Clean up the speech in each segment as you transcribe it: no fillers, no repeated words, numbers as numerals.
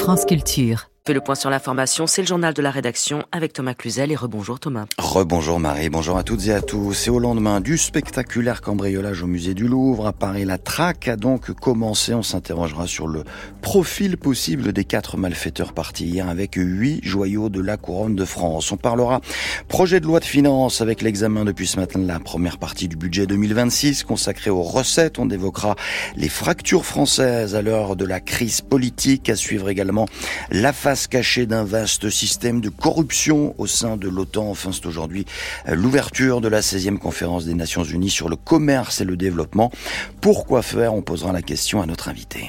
France Culture. Fait le point sur l'information, c'est le journal de la rédaction avec Thomas Cluzel et rebonjour Thomas. Rebonjour Marie, bonjour à toutes et à tous. Et au lendemain du spectaculaire cambriolage au musée du Louvre à Paris, la traque a donc commencé. On s'interrogera sur le profil possible des 4 malfaiteurs partis hier avec 8 joyaux de la couronne de France. On parlera projet de loi de finances avec l'examen depuis ce matin de la première partie du budget 2026 consacrée aux recettes. On évoquera les fractures françaises à l'heure de la crise politique. À suivre également la face cachée d'un vaste système de corruption au sein de l'OTAN. Enfin, c'est aujourd'hui l'ouverture de la 16e conférence des Nations Unies sur le commerce et le développement. Pourquoi faire ? On posera la question à notre invité.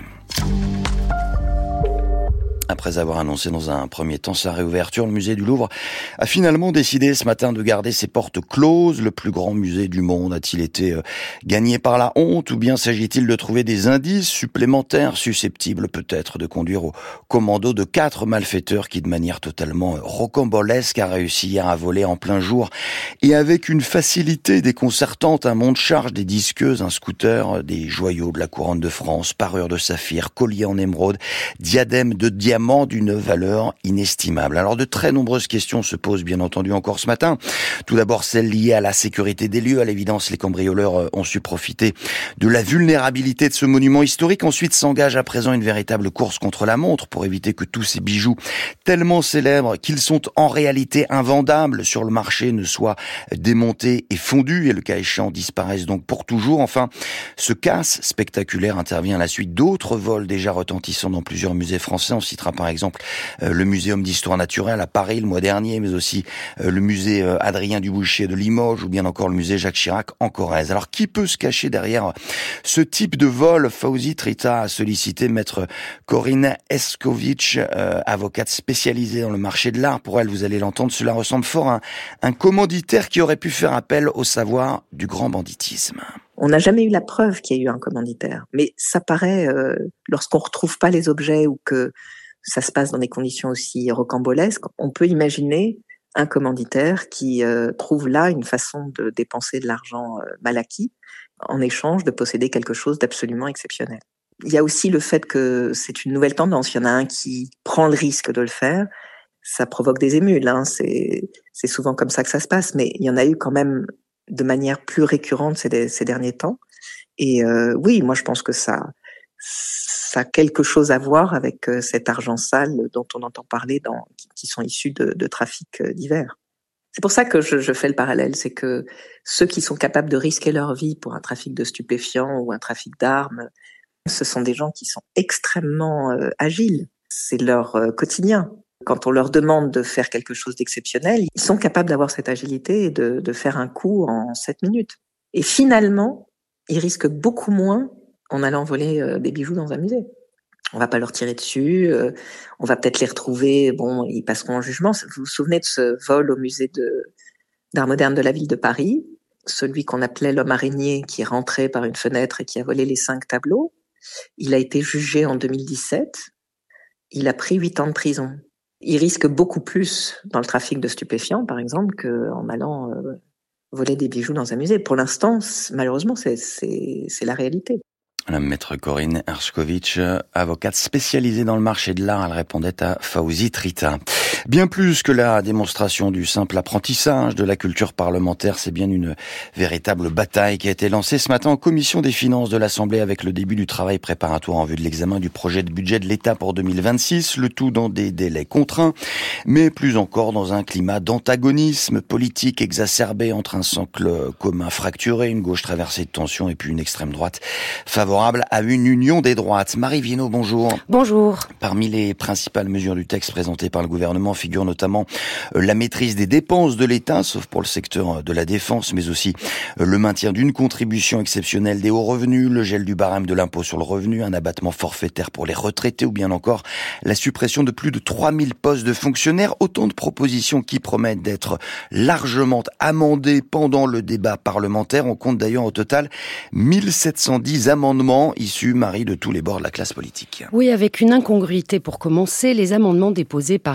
Après avoir annoncé dans un premier temps sa réouverture, le musée du Louvre a finalement décidé ce matin de garder ses portes closes. Le plus grand musée du monde a-t-il été gagné par la honte, ou bien s'agit-il de trouver des indices supplémentaires susceptibles peut-être de conduire au commando de 4 malfaiteurs qui, de manière totalement rocambolesque, a réussi hier à voler en plein jour et avec une facilité déconcertante un monte-charge, des disqueuses, un scooter, des joyaux de la couronne de France, parures de saphir, colliers en émeraude, diadèmes de diamants d'une valeur inestimable. Alors de très nombreuses questions se posent bien entendu encore ce matin. Tout d'abord celle liée à la sécurité des lieux. À l'évidence, les cambrioleurs ont su profiter de la vulnérabilité de ce monument historique. Ensuite s'engage à présent une véritable course contre la montre pour éviter que tous ces bijoux tellement célèbres qu'ils sont en réalité invendables sur le marché ne soient démontés et fondus et le cas échéant disparaissent donc pour toujours. Enfin, ce casse spectaculaire intervient à la suite d'autres vols déjà retentissants dans plusieurs musées français. On citera par exemple le Muséum d'Histoire Naturelle à Paris le mois dernier, mais aussi le musée Adrien Dubouché de Limoges ou bien encore le musée Jacques Chirac en Corrèze. Alors qui peut se cacher derrière ce type de vol ? Fawzi Trita a sollicité maître Corinne Escovitch, avocate spécialisée dans le marché de l'art. Pour elle, vous allez l'entendre, cela ressemble fort à un commanditaire qui aurait pu faire appel au savoir du grand banditisme. On n'a jamais eu la preuve qu'il y a eu un commanditaire, mais ça paraît, lorsqu'on retrouve pas les objets ou que ça se passe dans des conditions aussi rocambolesques, on peut imaginer un commanditaire qui trouve là une façon de dépenser de l'argent mal acquis en échange de posséder quelque chose d'absolument exceptionnel. Il y a aussi le fait que c'est une nouvelle tendance. Il y en a un qui prend le risque de le faire. Ça provoque des émules, hein. C'est souvent comme ça que ça se passe, mais il y en a eu quand même de manière plus récurrente ces derniers temps. Et oui, moi je pense que ça a quelque chose à voir avec cet argent sale dont on entend parler qui sont issus de trafics divers. C'est pour ça que je fais le parallèle, c'est que ceux qui sont capables de risquer leur vie pour un trafic de stupéfiants ou un trafic d'armes, ce sont des gens qui sont extrêmement agiles. C'est leur quotidien. Quand on leur demande de faire quelque chose d'exceptionnel, ils sont capables d'avoir cette agilité et de faire un coup en 7 minutes. Et finalement, ils risquent beaucoup moins en allant voler des bijoux dans un musée. On va pas leur tirer dessus, on va peut-être les retrouver, bon, ils passeront en jugement. Vous vous souvenez de ce vol au musée d'art moderne de la ville de Paris, celui qu'on appelait l'homme araignée qui est rentré par une fenêtre et qui a volé les 5 tableaux. Il a été jugé en 2017, il a pris 8 ans de prison. Il risque beaucoup plus dans le trafic de stupéfiants, par exemple, qu'en allant voler des bijoux dans un musée. Pour l'instant, malheureusement, c'est la réalité. La maître Corinne Escovitch, avocate spécialisée dans le marché de l'art, elle répondait à Fawzi Trita. Bien plus que la démonstration du simple apprentissage de la culture parlementaire, c'est bien une véritable bataille qui a été lancée ce matin en commission des finances de l'Assemblée avec le début du travail préparatoire en vue de l'examen du projet de budget de l'État pour 2026, le tout dans des délais contraints, mais plus encore dans un climat d'antagonisme politique exacerbé entre un socle commun fracturé, une gauche traversée de tensions et puis une extrême droite favorable à une union des droites. Marie Viennot, bonjour. Bonjour. Parmi les principales mesures du texte présenté par le gouvernement figure notamment la maîtrise des dépenses de l'État, sauf pour le secteur de la défense, mais aussi le maintien d'une contribution exceptionnelle des hauts revenus, le gel du barème de l'impôt sur le revenu, un abattement forfaitaire pour les retraités ou bien encore la suppression de plus de 3000 postes de fonctionnaires. Autant de propositions qui promettent d'être largement amendées pendant le débat parlementaire. On compte d'ailleurs au total 1710 amendements issus, Marie, de tous les bords de la classe politique. Oui, avec une incongruité pour commencer, les amendements déposés par des députés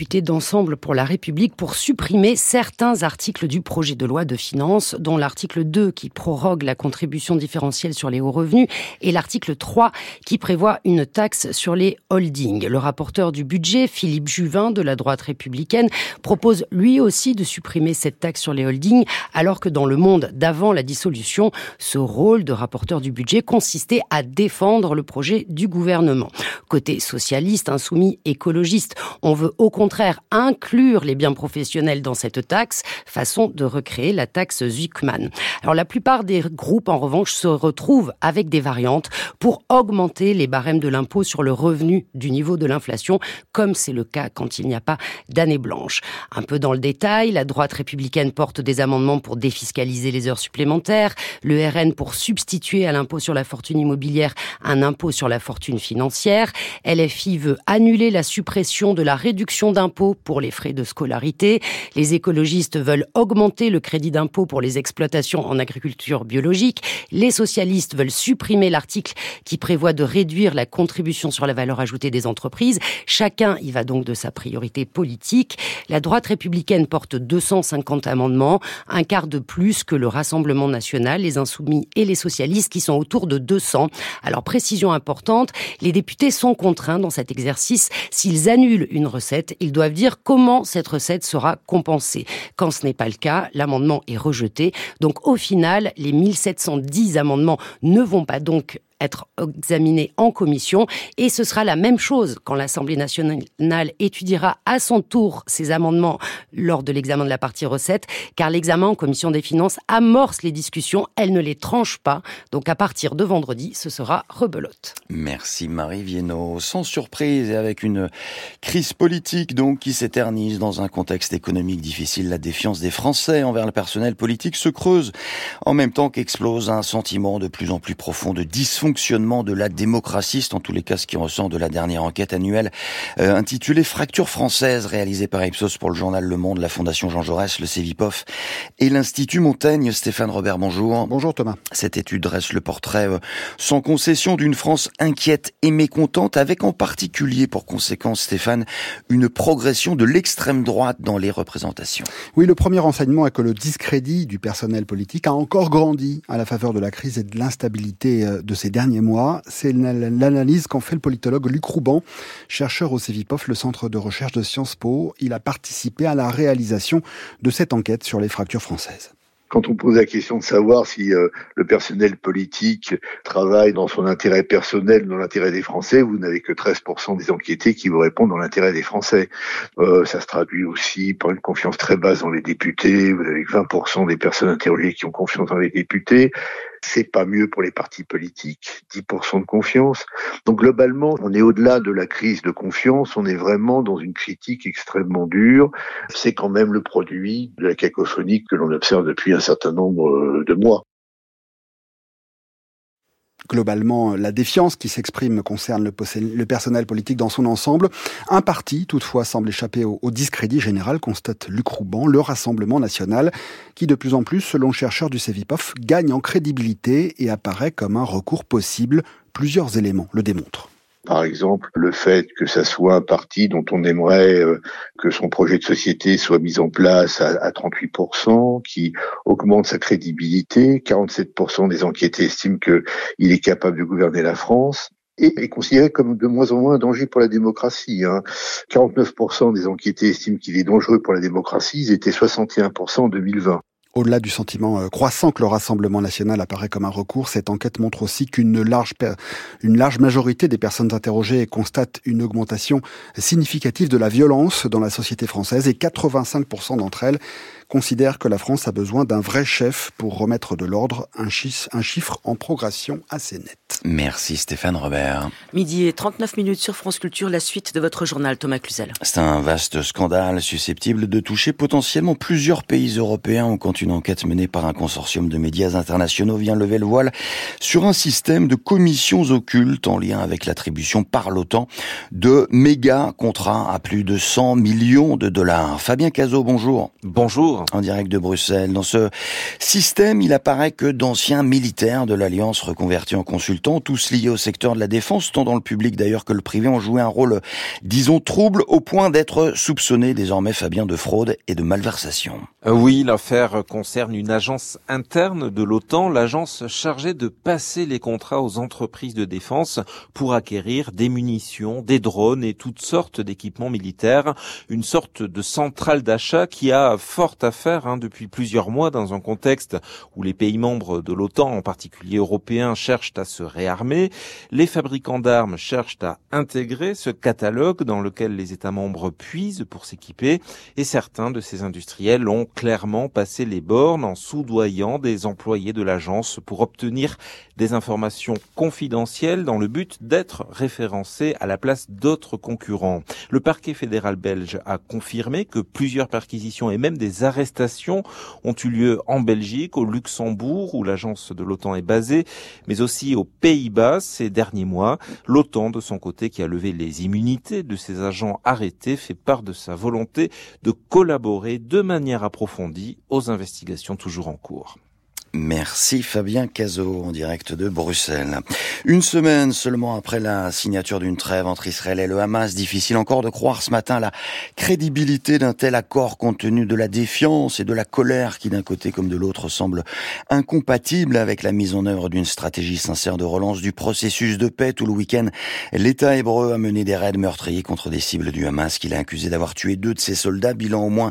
députés d'Ensemble pour la République pour supprimer certains articles du projet de loi de finances, dont l'article 2 qui prorogue la contribution différentielle sur les hauts revenus et l'article 3 qui prévoit une taxe sur les holdings. Le rapporteur du budget, Philippe Juvin, de la droite républicaine, propose lui aussi de supprimer cette taxe sur les holdings, alors que dans le monde d'avant la dissolution, ce rôle de rapporteur du budget consistait à défendre le projet du gouvernement. Côté socialiste, insoumis, écologiste, on veut au contraire inclure les biens professionnels dans cette taxe, façon de recréer la taxe Zuckman. Alors la plupart des groupes, en revanche, se retrouvent avec des variantes pour augmenter les barèmes de l'impôt sur le revenu du niveau de l'inflation, comme c'est le cas quand il n'y a pas d'année blanche. Un peu dans le détail, la droite républicaine porte des amendements pour défiscaliser les heures supplémentaires, le RN pour substituer à l'impôt sur la fortune immobilière un impôt sur la fortune financière, LFI veut annuler la suppression de la réduction d'impôt pour les frais de scolarité, les écologistes veulent augmenter le crédit d'impôt pour les exploitations en agriculture biologique, les socialistes veulent supprimer l'article qui prévoit de réduire la contribution sur la valeur ajoutée des entreprises. Chacun y va donc de sa priorité politique. La droite républicaine porte 250 amendements, un quart de plus que le Rassemblement national, les Insoumis et les socialistes qui sont autour de 200. Alors précision importante, les députés sont contraints dans cet exercice. S'ils annulent une recette, ils doivent dire comment cette recette sera compensée. Quand ce n'est pas le cas, l'amendement est rejeté. Donc au final, les 1710 amendements ne vont pas donc être examinés en commission et ce sera la même chose quand l'Assemblée nationale étudiera à son tour ces amendements lors de l'examen de la partie recette, car l'examen en commission des finances amorce les discussions, elle ne les tranche pas, donc à partir de vendredi, ce sera rebelote. Merci Marie Viennot. Sans surprise et avec une crise politique donc qui s'éternise dans un contexte économique difficile, la défiance des Français envers le personnel politique se creuse en même temps qu'explose un sentiment de plus en plus profond de dysfonctionnement de la démocratie, c'est en tous les cas ce qui ressort de la dernière enquête annuelle intitulée Fracture française, réalisée par Ipsos pour le journal Le Monde, la Fondation Jean Jaurès, le Cevipof et l'Institut Montaigne. Stéphane Robert, bonjour. Bonjour Thomas. Cette étude dresse le portrait sans concession d'une France inquiète et mécontente, avec en particulier pour conséquence, Stéphane, une progression de l'extrême droite dans les représentations. Oui, le premier enseignement est que le discrédit du personnel politique a encore grandi à la faveur de la crise et de l'instabilité de ces derniers mois. C'est l'analyse qu'en fait le politologue Luc Rouban, chercheur au Cevipof, le centre de recherche de Sciences Po. Il a participé à la réalisation de cette enquête sur les fractures françaises. Quand on pose la question de savoir si le personnel politique travaille dans son intérêt personnel, dans l'intérêt des Français, vous n'avez que 13% des enquêtés qui vous répondent dans l'intérêt des Français. Ça se traduit aussi par une confiance très basse dans les députés. Vous avez que 20% des personnes interrogées qui ont confiance dans les députés. C'est pas mieux pour les partis politiques, 10% de confiance. Donc globalement, on est au-delà de la crise de confiance, on est vraiment dans une critique extrêmement dure. C'est quand même le produit de la cacophonie que l'on observe depuis un certain nombre de mois. Globalement, la défiance qui s'exprime concerne le personnel politique dans son ensemble. Un parti, toutefois, semble échapper au discrédit général, constate Luc Rouban, le Rassemblement national, qui de plus en plus, selon le chercheur du Cevipof, gagne en crédibilité et apparaît comme un recours possible. Plusieurs éléments le démontrent. Par exemple, le fait que ça soit un parti dont on aimerait que son projet de société soit mis en place à 38%, qui augmente sa crédibilité. 47% des enquêtés estiment qu'il est capable de gouverner la France. Et est considéré comme de moins en moins un danger pour la démocratie. 49% des enquêtés estiment qu'il est dangereux pour la démocratie. Ils étaient 61% en 2020. Au-delà du sentiment croissant que le Rassemblement national apparaît comme un recours, cette enquête montre aussi qu'une large majorité des personnes interrogées constatent une augmentation significative de la violence dans la société française et 85% d'entre elles considèrent que la France a besoin d'un vrai chef pour remettre de l'ordre, un chiffre en progression assez net. Merci Stéphane Robert. Midi et 39 minutes sur France Culture, la suite de votre journal Thomas Cluzel. C'est un vaste scandale susceptible de toucher potentiellement plusieurs pays européens. On continue une enquête menée par un consortium de médias internationaux vient lever le voile sur un système de commissions occultes en lien avec l'attribution par l'OTAN de méga contrats à plus de 100 millions de dollars. Fabien Cazot, bonjour. Bonjour. En direct de Bruxelles. Dans ce système, il apparaît que d'anciens militaires de l'Alliance reconvertis en consultants, tous liés au secteur de la défense, tant dans le public d'ailleurs que le privé, ont joué un rôle, disons, trouble au point d'être soupçonnés désormais, Fabien, de fraude et de malversation. Oui, l'affaire concerne une agence interne de l'OTAN, l'agence chargée de passer les contrats aux entreprises de défense pour acquérir des munitions, des drones et toutes sortes d'équipements militaires. Une sorte de centrale d'achat qui a fort à faire depuis plusieurs mois dans un contexte où les pays membres de l'OTAN, en particulier européens, cherchent à se réarmer. Les fabricants d'armes cherchent à intégrer ce catalogue dans lequel les États membres puisent pour s'équiper, et certains de ces industriels ont clairement passé les bornes en soudoyant des employés de l'agence pour obtenir des informations confidentielles dans le but d'être référencés à la place d'autres concurrents. Le parquet fédéral belge a confirmé que plusieurs perquisitions et même des arrestations ont eu lieu en Belgique, au Luxembourg, où l'agence de l'OTAN est basée, mais aussi aux Pays-Bas ces derniers mois. L'OTAN, de son côté, qui a levé les immunités de ses agents arrêtés, fait part de sa volonté de collaborer de manière approfondie aux investigations toujours en cours. Merci Fabien Cazot, en direct de Bruxelles. Une semaine seulement après la signature d'une trêve entre Israël et le Hamas, difficile encore de croire ce matin la crédibilité d'un tel accord compte tenu de la défiance et de la colère qui d'un côté comme de l'autre semble incompatible avec la mise en œuvre d'une stratégie sincère de relance du processus de paix. Tout le week-end, l'État hébreu a mené des raids meurtriers contre des cibles du Hamas qu'il a accusé d'avoir tué 2 de ses soldats, bilan au moins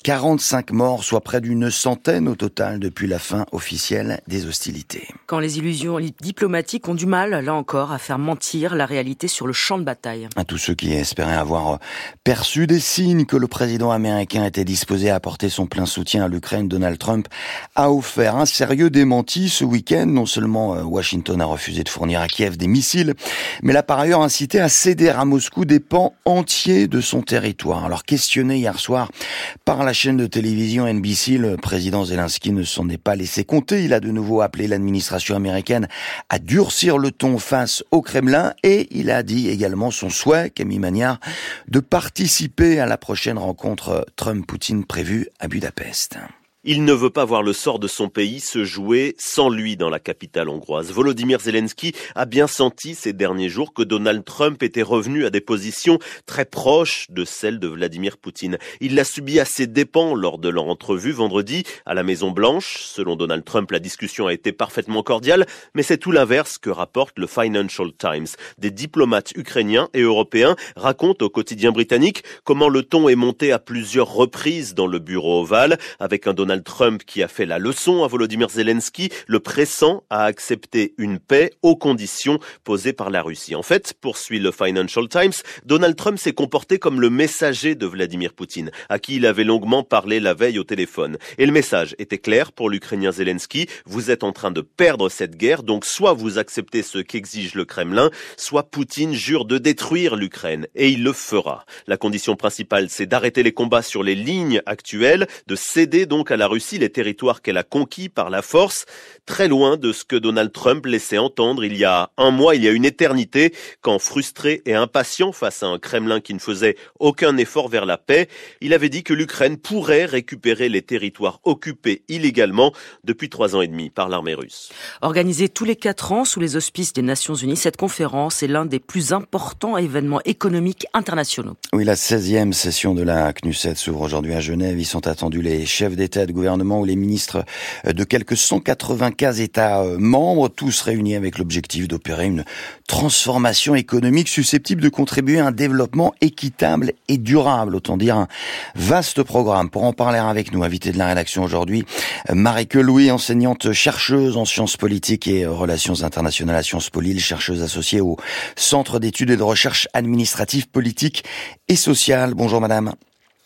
45 morts, soit près d'une centaine au total depuis la fin officielle des hostilités. Quand les illusions diplomatiques ont du mal, là encore, à faire mentir la réalité sur le champ de bataille. À tous ceux qui espéraient avoir perçu des signes que le président américain était disposé à apporter son plein soutien à l'Ukraine, Donald Trump a offert un sérieux démenti ce week-end. Non seulement Washington a refusé de fournir à Kiev des missiles, mais l'a par ailleurs incité à céder à Moscou des pans entiers de son territoire. Alors questionné hier soir par la chaîne de télévision NBC, le président Zelensky ne s'en est pas laissé compter. Il a de nouveau appelé l'administration américaine à durcir le ton face au Kremlin et il a dit également son souhait, Camille Magnard, de participer à la prochaine rencontre Trump-Poutine prévue à Budapest. Il ne veut pas voir le sort de son pays se jouer sans lui dans la capitale hongroise. Volodymyr Zelensky a bien senti ces derniers jours que Donald Trump était revenu à des positions très proches de celles de Vladimir Poutine. Il l'a subi à ses dépens lors de leur entrevue vendredi à la Maison-Blanche. Selon Donald Trump, la discussion a été parfaitement cordiale, mais c'est tout l'inverse que rapporte le Financial Times. Des diplomates ukrainiens et européens racontent au quotidien britannique comment le ton est monté à plusieurs reprises dans le bureau ovale, avec un Donald Trump qui a fait la leçon à Volodymyr Zelensky, le pressant à accepter une paix aux conditions posées par la Russie. En fait, poursuit le Financial Times, Donald Trump s'est comporté comme le messager de Vladimir Poutine, à qui il avait longuement parlé la veille au téléphone. Et le message était clair pour l'Ukrainien Zelensky, vous êtes en train de perdre cette guerre, donc soit vous acceptez ce qu'exige le Kremlin, soit Poutine jure de détruire l'Ukraine, et il le fera. La condition principale, c'est d'arrêter les combats sur les lignes actuelles, de céder donc à la Russie les territoires qu'elle a conquis par la force, très loin de ce que Donald Trump laissait entendre il y a un mois, il y a une éternité, quand frustré et impatient face à un Kremlin qui ne faisait aucun effort vers la paix, il avait dit que l'Ukraine pourrait récupérer les territoires occupés illégalement depuis 3 ans et demi par l'armée russe. Organisée tous les 4 ans sous les auspices des Nations Unies, cette conférence est l'un des plus importants événements économiques internationaux. Oui, la 16e session de la CNUSET s'ouvre aujourd'hui à Genève. Y sont attendus les chefs d'État et de gouvernement ou les ministres de quelques 195 États membres, tous réunis avec l'objectif d'opérer une transformation économique susceptible de contribuer à un développement équitable et durable. Autant dire un vaste programme. Pour en parler avec nous, invité de la rédaction aujourd'hui, Marieke Louis, enseignante chercheuse en sciences politiques et relations internationales à Sciences Po Lille, chercheuse associée au Centre d'études et de recherche administratives, politiques et sociales. Bonjour madame.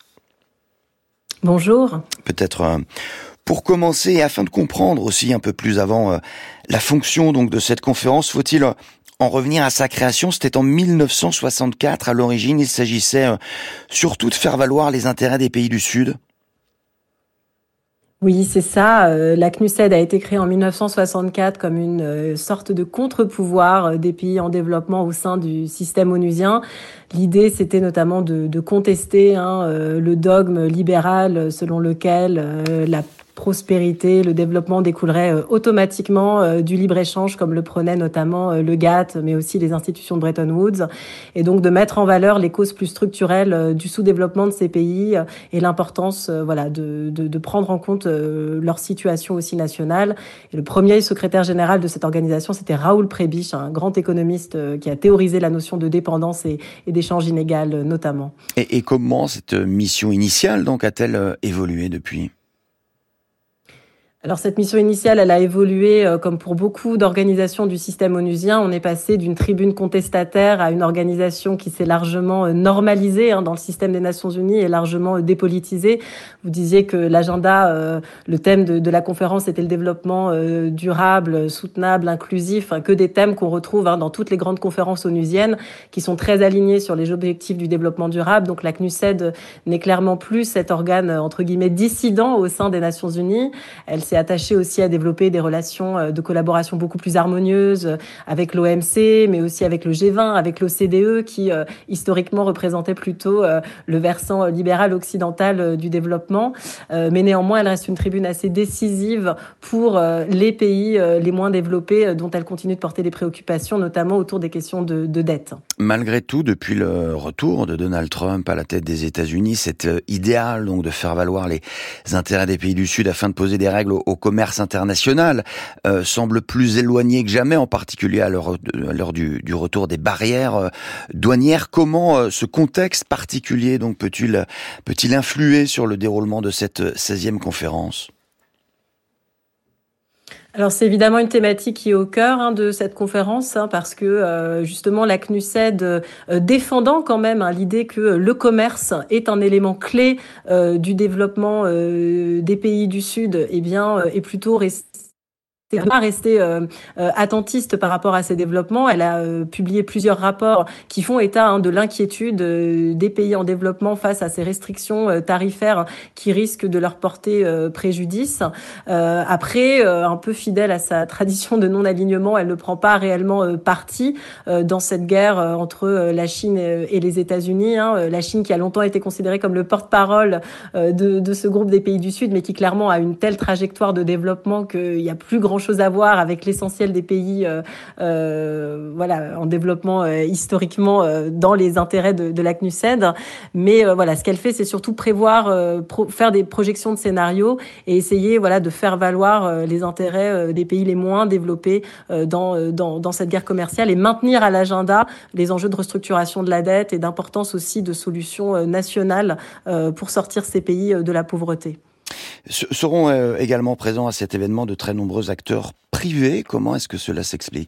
Bonjour. Peut-être pour commencer et afin de comprendre aussi un peu plus avant la fonction donc de cette conférence, faut-il en revenir à sa création? C'était en 1964 à l'origine. Il s'agissait surtout de faire valoir les intérêts des pays du Sud. Oui, c'est ça. La CNUSED a été créée en 1964 comme une sorte de contre-pouvoir des pays en développement au sein du système onusien. L'idée, c'était notamment de contester le dogme libéral selon lequel la prospérité, le développement découlerait automatiquement du libre-échange, comme le prônait notamment le GATT, mais aussi les institutions de Bretton Woods, et donc de mettre en valeur les causes plus structurelles du sous-développement de ces pays et l'importance de prendre en compte leur situation aussi nationale. Et le premier secrétaire général de cette organisation, c'était Raoul Prebisch, un grand économiste qui a théorisé la notion de dépendance et d'échange inégal notamment. Et comment cette mission initiale donc a-t-elle évolué depuis ? Alors cette mission initiale, elle a évolué comme pour beaucoup d'organisations du système onusien. On est passé d'une tribune contestataire à une organisation qui s'est largement normalisée dans le système des Nations Unies et largement dépolitisée. Vous disiez que l'agenda, le thème de la conférence était le développement durable, soutenable, inclusif, que des thèmes qu'on retrouve dans toutes les grandes conférences onusiennes qui sont très alignées sur les objectifs du développement durable. Donc la CNUSED n'est clairement plus cet organe entre guillemets dissident au sein des Nations Unies. Elle s'est attachée aussi à développer des relations de collaboration beaucoup plus harmonieuses avec l'OMC, mais aussi avec le G20, avec l'OCDE, qui historiquement représentait plutôt le versant libéral occidental du développement. Mais néanmoins, elle reste une tribune assez décisive pour les pays les moins développés dont elle continue de porter des préoccupations, notamment autour des questions de dette. Malgré tout, depuis le retour de Donald Trump à la tête des États-Unis, cet idéal donc de faire valoir les intérêts des pays du Sud afin de poser des règles au commerce international semble plus éloigné que jamais, en particulier à l'heure du retour des barrières douanières. Comment ce contexte particulier donc peut-il influer sur le déroulement de cette 16e conférence ? Alors c'est évidemment une thématique qui est au cœur de cette conférence parce que justement la CNUSED défendant quand même l'idée que le commerce est un élément clé du développement des pays du Sud, est plutôt rester attentiste par rapport à ces développements. Elle a publié plusieurs rapports qui font état de l'inquiétude des pays en développement face à ces restrictions tarifaires qui risquent de leur porter préjudice. Après, un peu fidèle à sa tradition de non-alignement, elle ne prend pas réellement parti dans cette guerre entre la Chine et les États-Unis. La Chine qui a longtemps été considérée comme le porte-parole de ce groupe des pays du Sud, mais qui clairement a une telle trajectoire de développement qu'il y a plus grand chose à voir avec l'essentiel des pays en développement historiquement dans les intérêts de la CNUSED. Mais ce qu'elle fait, c'est surtout prévoir, faire des projections de scénarios et essayer de faire valoir les intérêts des pays les moins développés dans cette guerre commerciale et maintenir à l'agenda les enjeux de restructuration de la dette et d'importance aussi de solutions nationales pour sortir ces pays de la pauvreté. Seront également présents à cet événement de très nombreux acteurs privés. Comment est-ce que cela s'explique ?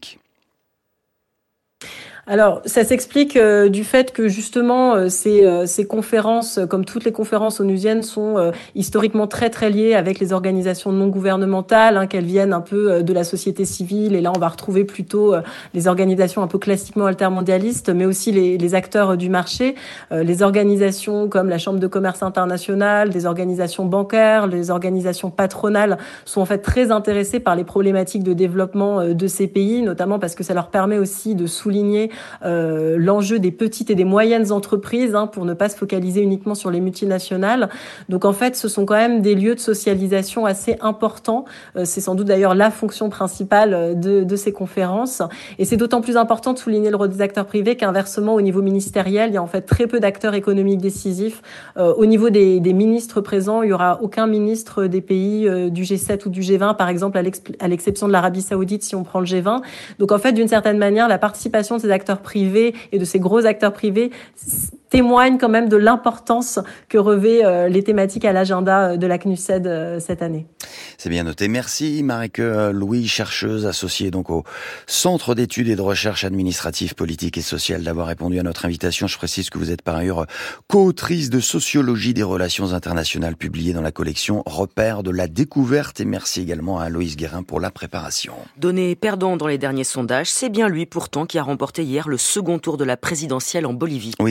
Alors, ça s'explique du fait que justement ces conférences, comme toutes les conférences onusiennes, sont historiquement très très liées avec les organisations non gouvernementales, qu'elles viennent un peu de la société civile. Et là, on va retrouver plutôt les organisations un peu classiquement altermondialistes, mais aussi les acteurs du marché, les organisations comme la Chambre de commerce internationale, des organisations bancaires, les organisations patronales sont en fait très intéressées par les problématiques de développement de ces pays, notamment parce que ça leur permet aussi de souligner l'enjeu des petites et des moyennes entreprises pour ne pas se focaliser uniquement sur les multinationales. Donc en fait, ce sont quand même des lieux de socialisation assez importants. C'est sans doute d'ailleurs la fonction principale de ces conférences. Et c'est d'autant plus important de souligner le rôle des acteurs privés qu'inversement, au niveau ministériel, il y a en fait très peu d'acteurs économiques décisifs. Au niveau des ministres présents, il n'y aura aucun ministre des pays du G7 ou du G20, par exemple, à l'exception de l'Arabie Saoudite si on prend le G20. Donc en fait, d'une certaine manière, la participation de ces acteurs privés et de ces gros acteurs privés témoigne quand même de l'importance que revêt les thématiques à l'agenda de la CNUSED cette année. C'est bien noté. Merci Marike Louis, chercheuse associée donc au Centre d'études et de recherche administrative, politique et sociale, d'avoir répondu à notre invitation. Je précise que vous êtes par ailleurs co-autrice de Sociologie des relations internationales publiée dans la collection Repères de la découverte. Et merci également à Loïs Guérin pour la préparation. Donné perdant dans les derniers sondages, c'est bien lui pourtant qui a remporté hier le second tour de la présidentielle en Bolivie. Oui, son nom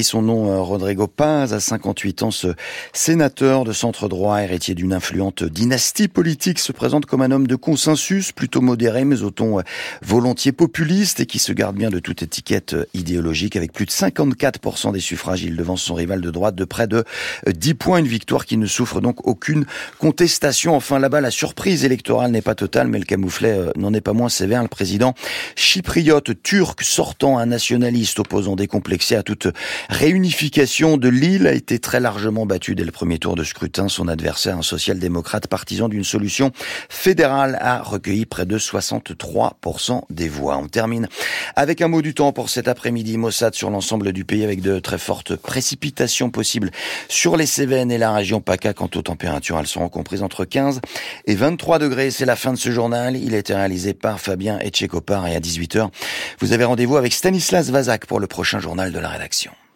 l'élection. Rodrigo Paz, à 58 ans, ce sénateur de centre-droit, héritier d'une influente dynastie politique, se présente comme un homme de consensus, plutôt modéré, mais au ton volontiers populiste et qui se garde bien de toute étiquette idéologique. Avec plus de 54% des suffrages, il devance son rival de droite de près de 10 points. Une victoire qui ne souffre donc aucune contestation. Enfin, là-bas, la surprise électorale n'est pas totale, mais le camouflet n'en est pas moins sévère. Le président chypriote turc sortant, un nationaliste opposant décomplexé à toute réunification de l'île, a été très largement battu dès le premier tour de scrutin. Son adversaire, un social-démocrate partisan d'une solution fédérale, a recueilli près de 63% des voix. On termine avec un mot du temps pour cet après-midi. Maussade sur l'ensemble du pays avec de très fortes précipitations possibles sur les Cévennes et la région PACA. Quant aux températures, elles seront comprises entre 15 et 23 degrés. C'est la fin de ce journal. Il a été réalisé par Fabien Etchekopar et à 18h, vous avez rendez-vous avec Stanislas Vazak pour le prochain journal de la rédaction.